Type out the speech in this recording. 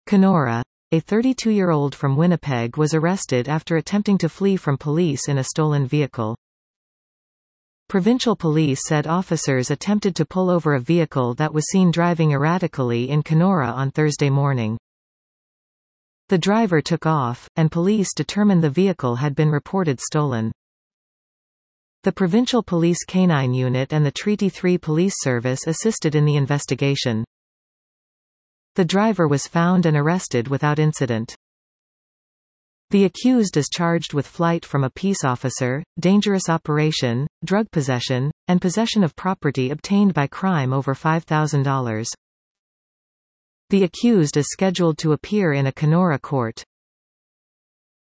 Kenora. A 32-year-old from Winnipeg was arrested after attempting to flee from police in a stolen vehicle. Provincial police said officers attempted to pull over a vehicle that was seen driving erratically in Kenora on Thursday morning. The driver took off, and police determined the vehicle had been reported stolen. The Provincial Police Canine Unit and the Treaty 3 Police Service assisted in the investigation. The driver was found and arrested without incident. The accused is charged with flight from a peace officer, dangerous operation, drug possession, and possession of property obtained by crime over $5,000. The accused is scheduled to appear in a Kenora court.